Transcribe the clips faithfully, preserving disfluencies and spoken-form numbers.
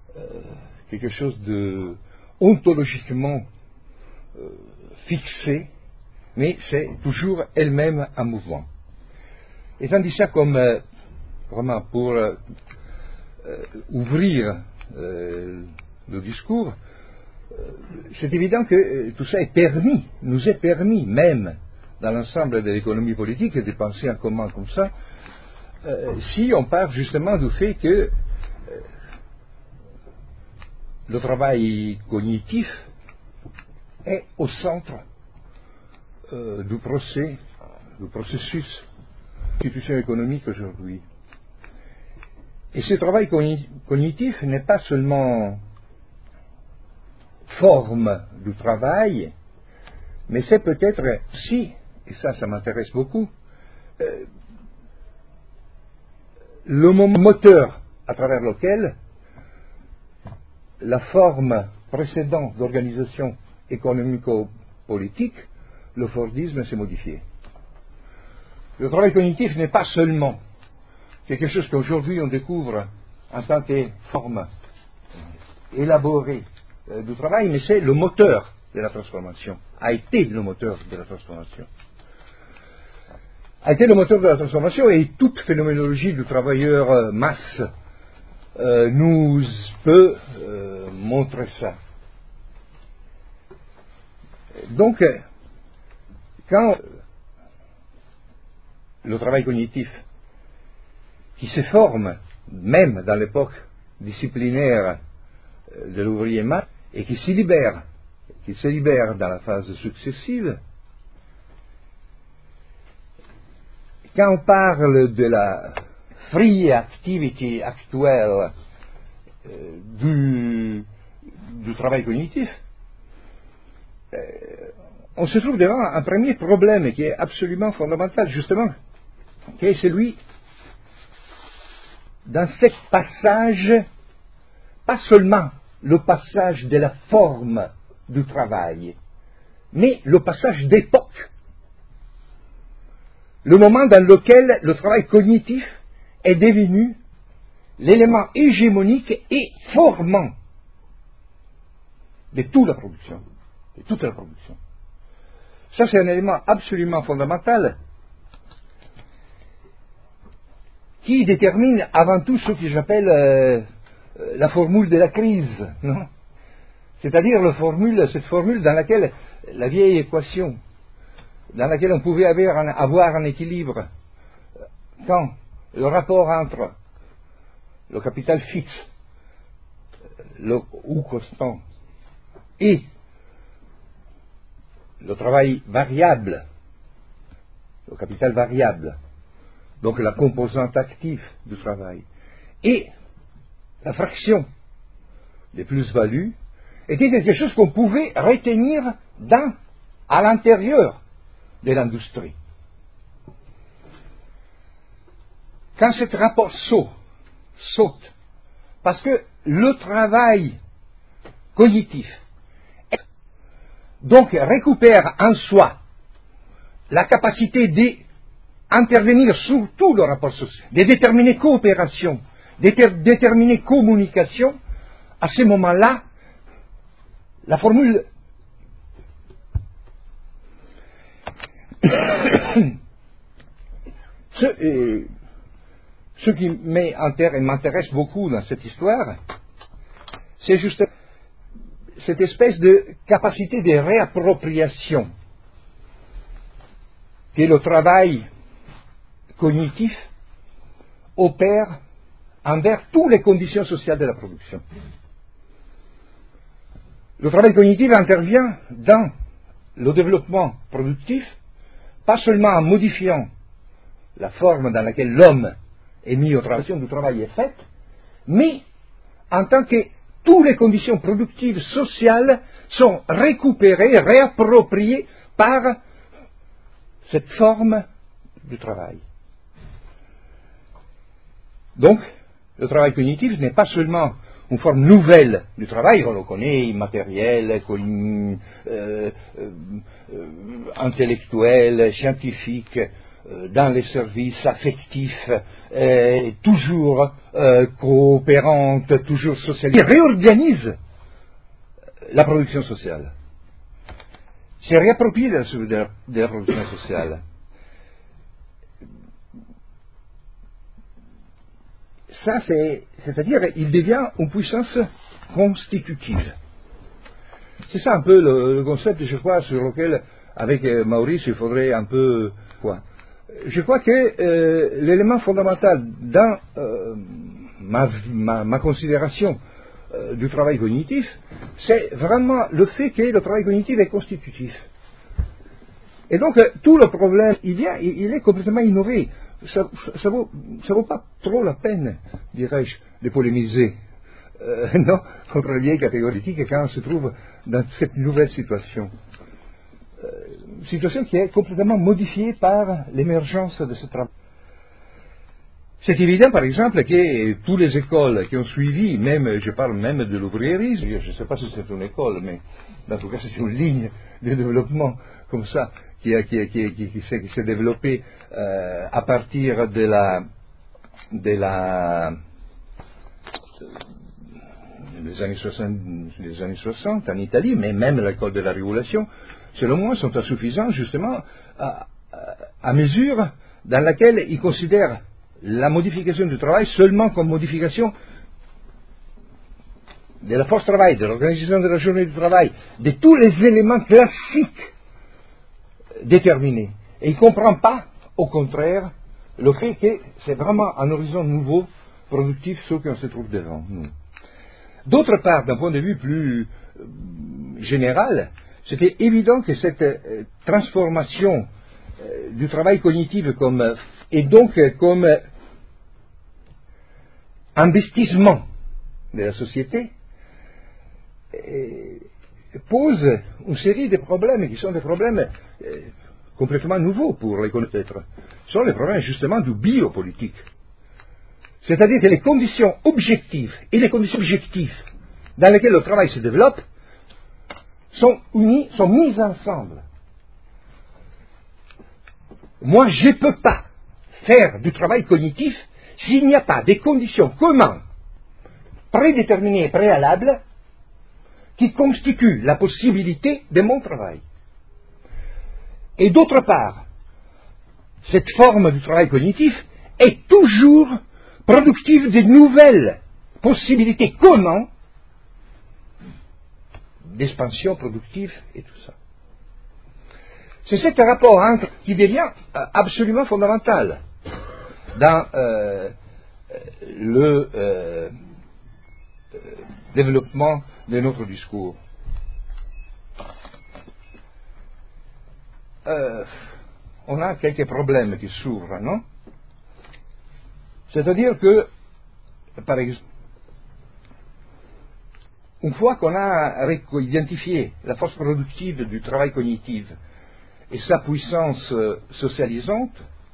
euh, quelque chose de ontologiquement euh, fixé, mais c'est toujours elle-même en mouvement. Étant dit ça comme euh, vraiment pour euh, euh, ouvrir euh, le discours, euh, c'est évident que euh, tout ça est permis, nous est permis même dans l'ensemble de l'économie politique de penser en commun comme ça, euh, si on part justement du fait que euh, le travail cognitif est au centre euh, du procès, du processus de l'institution économique aujourd'hui. Et ce travail cogni- cognitif n'est pas seulement forme du travail, mais c'est peut-être si, et ça, ça m'intéresse beaucoup, euh, le moment moteur à travers lequel la forme précédente d'organisation économico-politique, le Fordisme, s'est modifié. Le travail cognitif n'est pas seulement quelque chose qu'aujourd'hui on découvre en tant que forme élaborée euh, du travail, mais c'est le moteur de la transformation, a été le moteur de la transformation. A été le moteur de la transformation et toute phénoménologie du travailleur euh, masse euh, nous peut euh, montrer ça. Donc, euh, quand le travail cognitif qui se forme, même dans l'époque disciplinaire de l'ouvrier masse, et qui s'y libère, qui se libère dans la phase successive, quand on parle de la free activity actuelle euh, du, du travail cognitif, euh, on se trouve devant un premier problème qui est absolument fondamental, justement, qui est celui dans ce passage, pas seulement le passage de la forme du travail, mais le passage d'époque. Le moment dans lequel le travail cognitif est devenu l'élément hégémonique et formant de toute la production. De toute la production. Ça, c'est un élément absolument fondamental qui détermine avant tout ce que j'appelle euh, la formule de la crise, non ? C'est-à-dire la formule, cette formule dans laquelle la vieille équation, dans laquelle on pouvait avoir un, avoir un équilibre, quand le rapport entre le capital fixe, le ou constant, et le travail variable, le capital variable, donc la composante active du travail, et la fraction des plus-values, était quelque chose qu'on pouvait retenir dans, à l'intérieur de l'industrie. Quand ce rapport saute, saute, parce que le travail cognitif donc récupère en soi la capacité d'intervenir sur tout le rapport social, de déterminer coopération, de déterminer communication, à ce moment-là, la formule ce, euh, ce qui m'intéresse beaucoup dans cette histoire, c'est juste cette espèce de capacité de réappropriation que le travail cognitif opère envers toutes les conditions sociales de la production. Le travail cognitif intervient dans le développement productif, pas seulement en modifiant la forme dans laquelle l'homme est mis au travail, du travail est faite, mais en tant que toutes les conditions productives sociales sont récupérées, réappropriées par cette forme du travail. Donc, le travail cognitif n'est pas seulement une forme nouvelle du travail, on le connaît, immatériel, euh, euh, euh, intellectuel, scientifique, euh, dans les services affectifs, euh, toujours euh, coopérantes, toujours socialistes, qui réorganisent la production sociale. C'est réapproprié de la, de, la, de la production sociale. Ça, c'est, c'est-à-dire, il devient une puissance constitutive. C'est ça un peu le, le concept, je crois, sur lequel, avec euh, Maurice, il faudrait un peu... quoi. Je crois que euh, l'élément fondamental dans euh, ma, ma, ma considération euh, du travail cognitif, c'est vraiment le fait que le travail cognitif est constitutif. Et donc, euh, tout le problème, il, y a, il, il est complètement innové. Ça ne vaut, ça vaut pas trop la peine, dirais-je, de polémiser euh, non, contre les vieilles catégories éthiques quand on se trouve dans cette nouvelle situation. Euh, situation qui est complètement modifiée par l'émergence de ce travail. C'est évident, par exemple, que toutes les écoles qui ont suivi, même, je parle même de l'ouvriérisme, je ne sais pas si c'est une école, mais en tout cas c'est une ligne de développement comme ça, qui, a, qui, a, qui, a, qui, qui, s'est, qui s'est développée euh, à partir de la, de la, des années soixante, des années soixante en Italie, mais même l'école de la Révolution, selon moi, sont insuffisants justement à, à, à mesure dans laquelle ils considèrent la modification du travail seulement comme modification de la force travail, de l'organisation de la journée du travail, de tous les éléments classiques déterminés. Et il ne comprend pas, au contraire, le fait que c'est vraiment un horizon nouveau, productif, ce qu'on se trouve devant nous. D'autre part, d'un point de vue plus euh, général, c'était évident que cette euh, transformation euh, du travail cognitif comme, euh, et donc euh, comme euh, investissement de la société euh, pose une série de problèmes qui sont des problèmes euh, complètement nouveaux pour l'économie peut-être. Ce sont les problèmes justement du biopolitique. C'est-à-dire que les conditions objectives et les conditions objectives dans lesquelles le travail se développe sont unies, sont mises ensemble. Moi, je ne peux pas faire du travail cognitif s'il n'y a pas des conditions communes, prédéterminées et préalables, qui constituent la possibilité de mon travail. Et d'autre part, cette forme du travail cognitif est toujours productive de nouvelles possibilités communes d'expansion productive et tout ça. C'est ce rapport entre qui devient euh, absolument fondamental dans euh, le euh, euh, développement de notre discours. Euh, on a quelques problèmes qui s'ouvrent, non? C'est-à-dire que, par exemple, une fois qu'on a identifié la force productive du travail cognitif et sa puissance socialisante,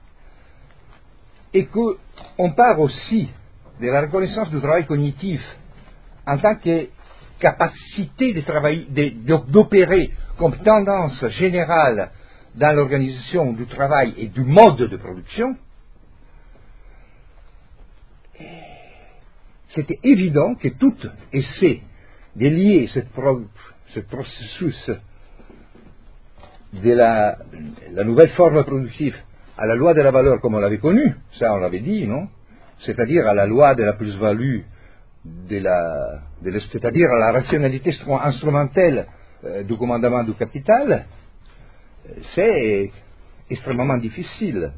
et qu'on part aussi de la reconnaissance du travail cognitif en tant que capacité de travailler, de, d'opérer comme tendance générale dans l'organisation du travail et du mode de production, c'était évident que tout essai de lier cette pro, ce processus de la, la nouvelle forme productive à la loi de la valeur comme on l'avait connue, ça on l'avait dit, non? C'est-à-dire à la loi de la plus-value, de la, de c'est-à-dire à la rationalité instrumentelle euh, du commandement du capital, c'est extrêmement difficile.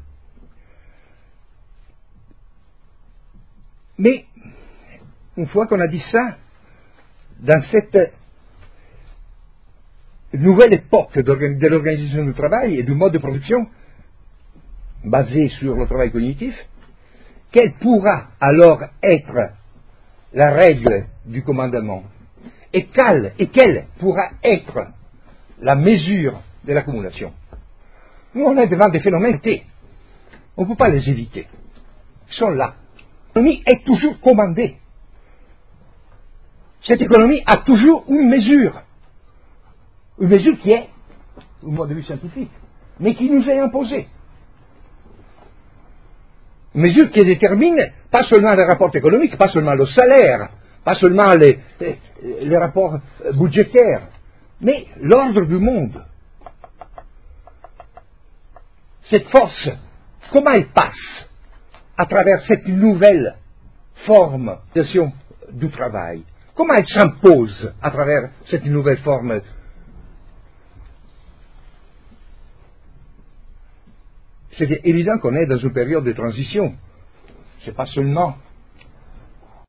Mais, une fois qu'on a dit ça, dans cette nouvelle époque de l'organisation du travail et du mode de production, basé sur le travail cognitif, quelle pourra alors être la règle du commandement? Et quelle, et quelle pourra être la mesure de l'accumulation? Nous, on est devant des phénomènes T. On ne peut pas les éviter. Ils sont là. L'économie est toujours commandée. Cette économie a toujours une mesure. Une mesure qui est, au point de vue scientifique, mais qui nous est imposée. mesure qui détermine pas seulement les rapports économiques, pas seulement le salaire, pas seulement les, les, les rapports budgétaires, mais l'ordre du monde. Cette force, comment elle passe à travers cette nouvelle forme d'organisation du travail? Comment elle s'impose à travers cette nouvelle forme? C'est évident qu'on est dans une période de transition. Ce n'est pas seulement